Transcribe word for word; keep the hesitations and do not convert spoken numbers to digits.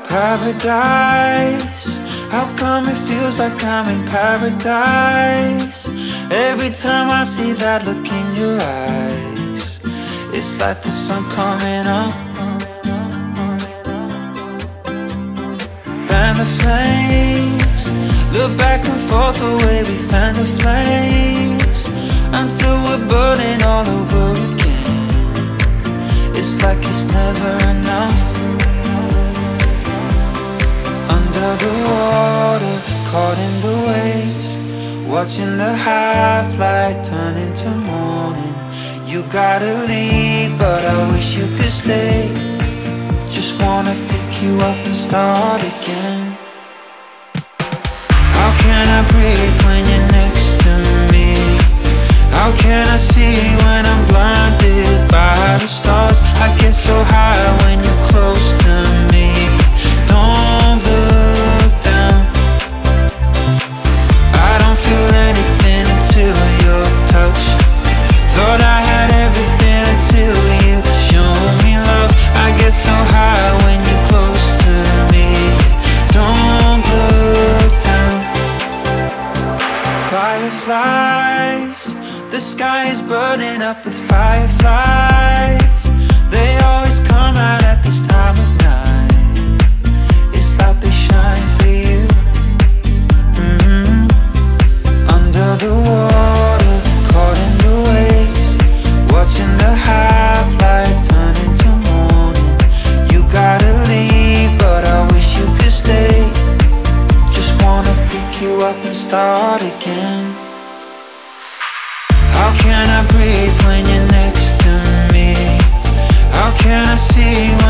Paradise, how come it feels like I'm in paradise? Every time I see that look in your eyes, it's like the sun coming up. Fan the flames, look back and forth the way we fan the flames, until we're burning all over again. It's like it's never enough. Under the water, caught in the waves, watching the high flight turn into morning. You gotta leave, but I wish you could stay. Just wanna pick you up and start again. How can I breathe when you're next to me? How can I see when I'm blinded by the stars? I get so high when you're close to me. Don't look down. I don't feel anything until your touch. Thought I had everything until you show me love. I get so high when you're close to me. Don't look down. Fireflies, the sky is burning up with fireflies. They always come out at this time of night. It's like they shine for you. Mm-hmm. Under the water, caught in the waves, watching the high flight turn into morning. You gotta leave, but I wish you could stay. Just wanna pick you up and start again. How can I breathe when you're next to me? How can I see when